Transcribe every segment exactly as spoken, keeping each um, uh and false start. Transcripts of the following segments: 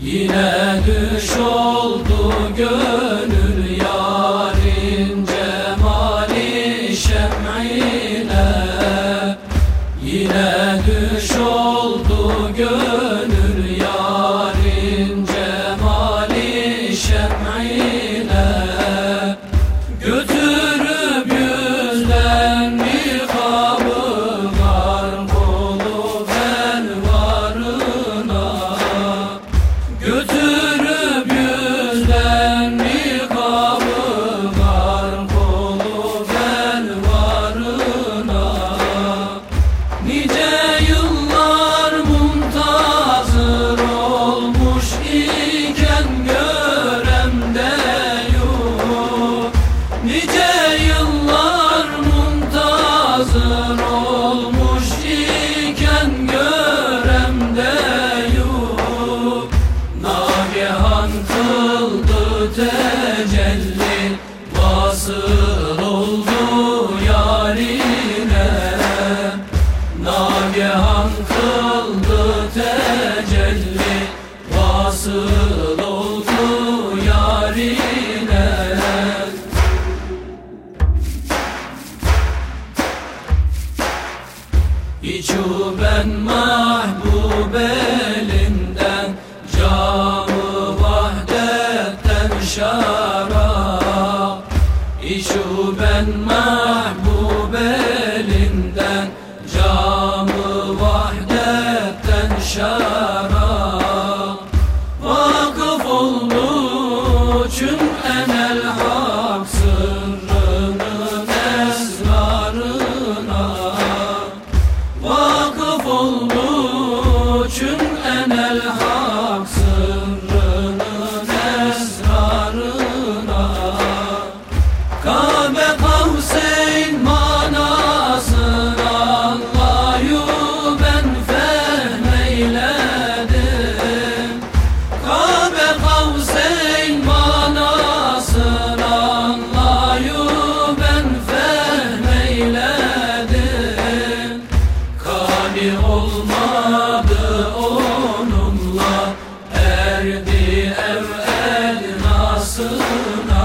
Yine düş oldu gönül yarın cemali şem'ine. Yine düş oldu gönül yarın cemali şem'ine. Götürüp yüzden bir kabı var kolu fervarına. Götürüp yüzden bir kabı var kolu fervarına. Nice yıllar muntazır olmuş iken göremde yok. Nice yıllar muntazır olmuş iken göremde yok. Nagihan kıldı tecelli, vasıl oldu yarine. Nagihan kıldı tecelli, vasıl oldu yarine. İçu ben mahbub elinden, camı vahdetten şarap. İçu ben mahbub elinden, camı vahdetten şarap. Vakıf oldu çün enel hak sırrının esrarına. Vakıf oldu çün enel hak sırrının esrarına. Kabe Kavseyn manasını Allah'yu ben fehmeyledim. Kabe Kavseyn manasını Allah'yu ben fehmeyledim. Kani olmadı onunla, erdi evvel nasına.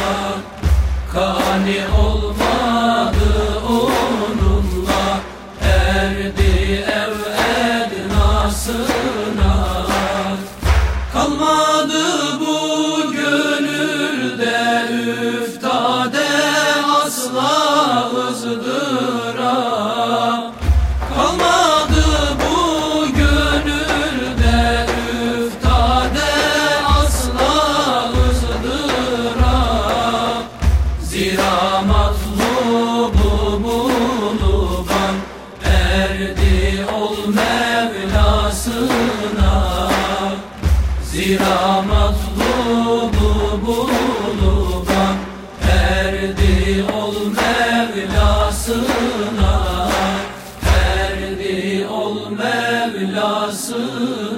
Kani olmadı onunla, erdi evvel nasına. Kalmadı bu gönülde üftade asla ızdırap. Kalmadı bu gönülde üftade asla ızdırap. Zira matlubu buluban erdi ol Mevlasına. Zira matlubu buluban erdi ol Mevlasına. Erdi ol Mevlasına.